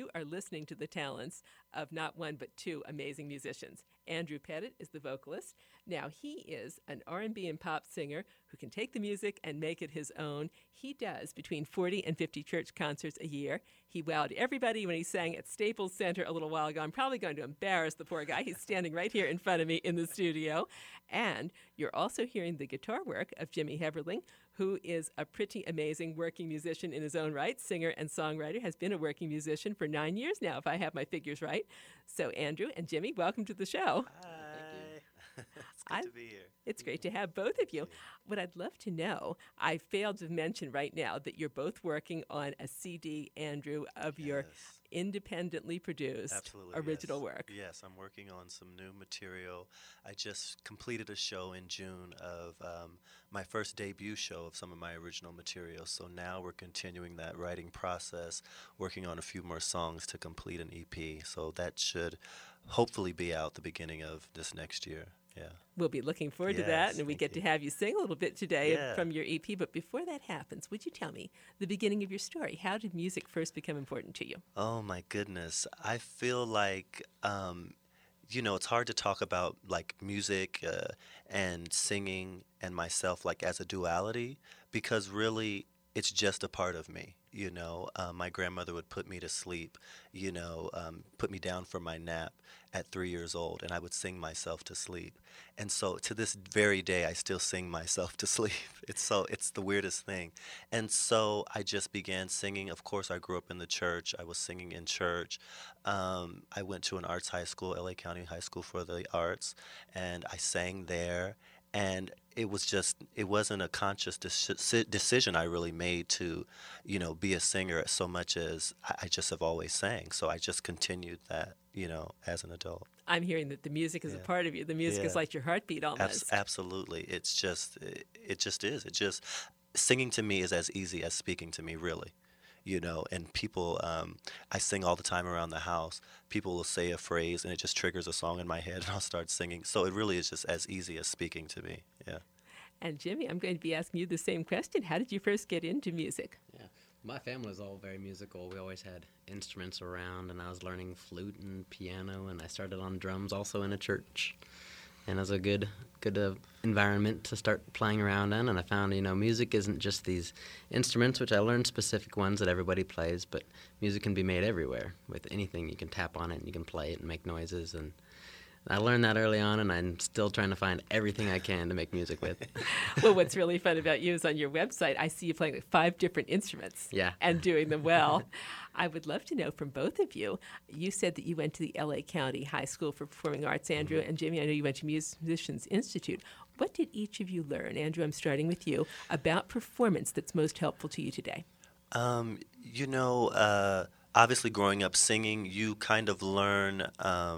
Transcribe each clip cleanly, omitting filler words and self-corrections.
are listening to the talents of not one but two amazing musicians. Andrew Pettit is the vocalist. Now, he is an R&B and pop singer who can take the music and make it his own. He does between 40 and 50 church concerts a year. He wowed everybody when he sang at Staples Center a little while ago. I'm probably going to embarrass the poor guy. He's standing right here in front of me in the studio. And you're also hearing the guitar work of Jimmy Heberling, who is a pretty amazing working musician in his own right, singer and songwriter, has been a working musician for 9 years now, if I have my figures right. So, Andrew and Jimmy, welcome to the show. Hi. It's good to be here. It's great to have both of you. What I'd love to know, I failed to mention right now that you're both working on a CD, Andrew, of your independently produced original work. Yes, I'm working on some new material. I just completed a show in June of my first debut show of some of my original material. So now we're continuing that writing process, working on a few more songs to complete an EP. So that should hopefully be out the beginning of this next year. Yeah. We'll be looking forward to that, and we get to have you sing a little bit today from your EP. But before that happens, would you tell me the beginning of your story? How did music first become important to you? Oh, my goodness. I feel like, it's hard to talk about, like, music and singing and myself, like, as a duality, because really it's just a part of me. My grandmother would put me to sleep, put me down for my nap at 3 years old, and I would sing myself to sleep. And so to this very day, I still sing myself to sleep. It's the weirdest thing. And so I just began singing. Of course, I grew up in the church. I was singing in church. I went to an arts high school, LA County High School for the Arts, and I sang there. And it wasn't a conscious decision I really made to, be a singer so much as I just have always sang. So I just continued that, as an adult. I'm hearing that the music is a part of you. The music is like your heartbeat almost. Absolutely. It just is. Singing to me is as easy as speaking to me, really. And people, I sing all the time around the house. People will say a phrase and it just triggers a song in my head and I'll start singing. So it really is just as easy as speaking to me, yeah. And Jimmy, I'm going to be asking you the same question. How did you first get into music? Yeah, my family is all very musical. We always had instruments around, and I was learning flute and piano, and I started on drums also in a church. And it was a good environment to start playing around in. And I found, music isn't just these instruments, which I learned specific ones that everybody plays, but music can be made everywhere. With anything, you can tap on it, and you can play it and make noises. And I learned that early on, and I'm still trying to find everything I can to make music with. Well, what's really fun about you is on your website, I see you playing like 5 different instruments and doing them well. I would love to know from both of you. You said that you went to the LA County High School for Performing Arts, Andrew, and Jimmy, I know you went to Musicians Institute. What did each of you learn, Andrew, I'm starting with you, about performance that's most helpful to you today? Obviously growing up singing, you kind of learn...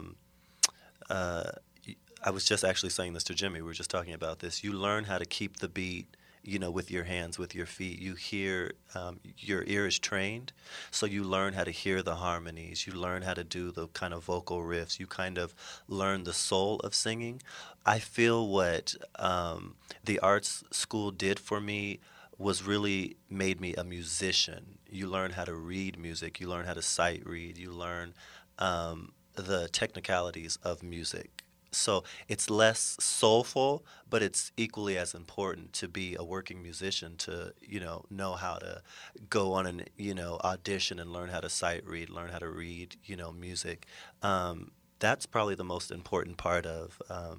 I was just actually saying this to Jimmy. We were just talking about this. You learn how to keep the beat, with your hands, with your feet. You hear, your ear is trained, so you learn how to hear the harmonies. You learn how to do the kind of vocal riffs. You kind of learn the soul of singing. I feel what the arts school did for me was really made me a musician. You learn how to read music. You learn how to sight read. You learn the technicalities of music. So it's less soulful, but it's equally as important to be a working musician to, know how to go on an, audition and learn how to sight read, learn how to read, music. That's probably the most important part of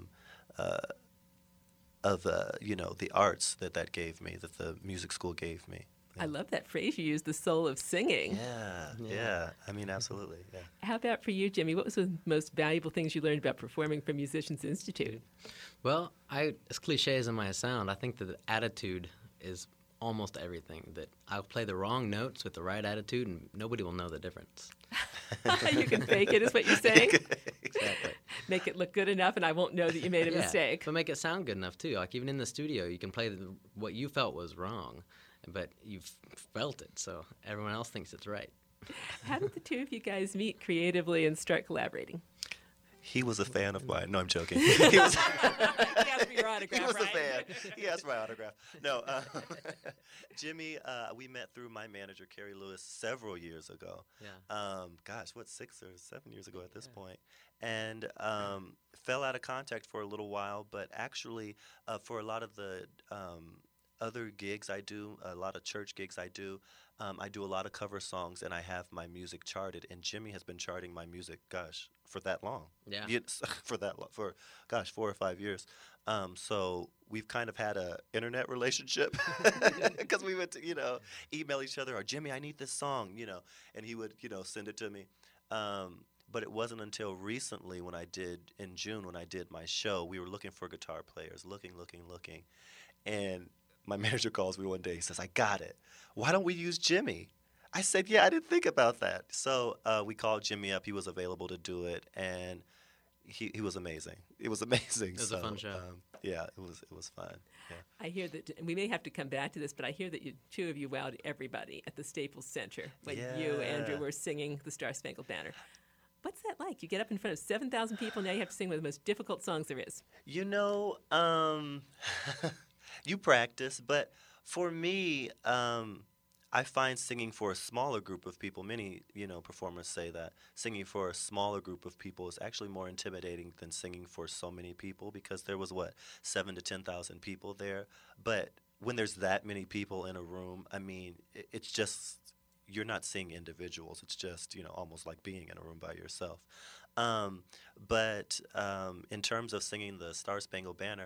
the arts that gave me, that the music school gave me. I love that phrase you used, the soul of singing. Yeah. I mean, absolutely, yeah. How about for you, Jimmy? What was the most valuable things you learned about performing from Musicians Institute? Well, as cliche as it might sound, I think that the attitude is almost everything. That I'll play the wrong notes with the right attitude, and nobody will know the difference. You can fake it, is what you're saying? Exactly. Make it look good enough, and I won't know that you made a mistake. But make it sound good enough, too. Like, even in the studio, you can play what you felt was wrong, but you've felt it, so everyone else thinks it's right. How did the two of you guys meet creatively and start collaborating? He was a fan of mine. No, I'm joking. He was, He asked for your autograph, he was a right? fan. He asked my autograph. No, Jimmy, we met through my manager, Kerry Lewis, several years ago. Yeah. Gosh, what, 6 or 7 years ago at this point. And fell out of contact for a little while, but actually for a lot of the other gigs I do, a lot of church gigs I do a lot of cover songs, and I have my music charted. And Jimmy has been charting my music, gosh, for that long. Yeah. For that long, for gosh, 4 or 5 years. So we've kind of had a internet relationship because we would, email each other, or Jimmy, I need this song, and he would, send it to me. But it wasn't until recently in June when I did my show, we were looking for guitar players, looking. And my manager calls me one day. He says, I got it. Why don't we use Jimmy? I said, yeah, I didn't think about that. So we called Jimmy up. He was available to do it, and he was amazing. It was amazing. It was a fun show. Yeah, it was fun. Yeah. I hear that, and we may have to come back to this, but I hear that two of you wowed everybody at the Staples Center when you, Andrew, were singing the Star Spangled Banner. What's that like? You get up in front of 7,000 people, now you have to sing one of the most difficult songs there is. You practice, but for me, I find singing for a smaller group of people, many, performers say that singing for a smaller group of people is actually more intimidating than singing for so many people, because there was, 7,000 to 10,000 people there. But when there's that many people in a room, I mean, it's just, you're not seeing individuals. It's just, almost like being in a room by yourself. But in terms of singing the Star Spangled Banner,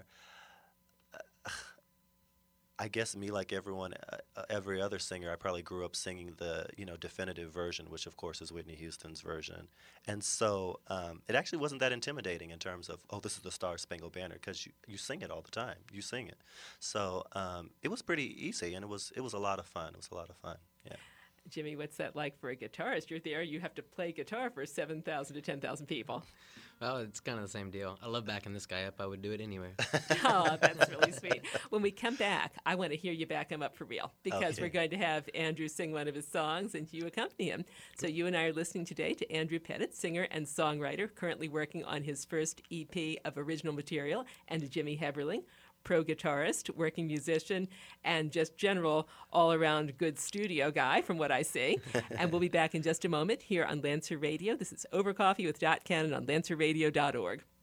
I guess me, like everyone, every other singer, I probably grew up singing the, definitive version, which of course is Whitney Houston's version. And so it actually wasn't that intimidating in terms of, oh, this is the Star Spangled Banner, because you sing it all the time. You sing it. So it was pretty easy, and it was a lot of fun. It was a lot of fun, yeah. Jimmy, what's that like for a guitarist? You're there, you have to play guitar for 7,000 to 10,000 people. Well, it's kind of the same deal. I love backing this guy up. I would do it anywhere. Oh, that's really sweet. When we come back, I want to hear you back him up for real, because Okay. We're going to have Andrew sing one of his songs and you accompany him. So you and I are listening today to Andrew Pettit, singer and songwriter, currently working on his first EP of original material, and to Jimmy Heberling, pro guitarist, working musician, and just general all-around good studio guy, from what I see. And we'll be back in just a moment here on Lancer Radio. This is Over Coffee with Dot Cannon on LancerRadio.org.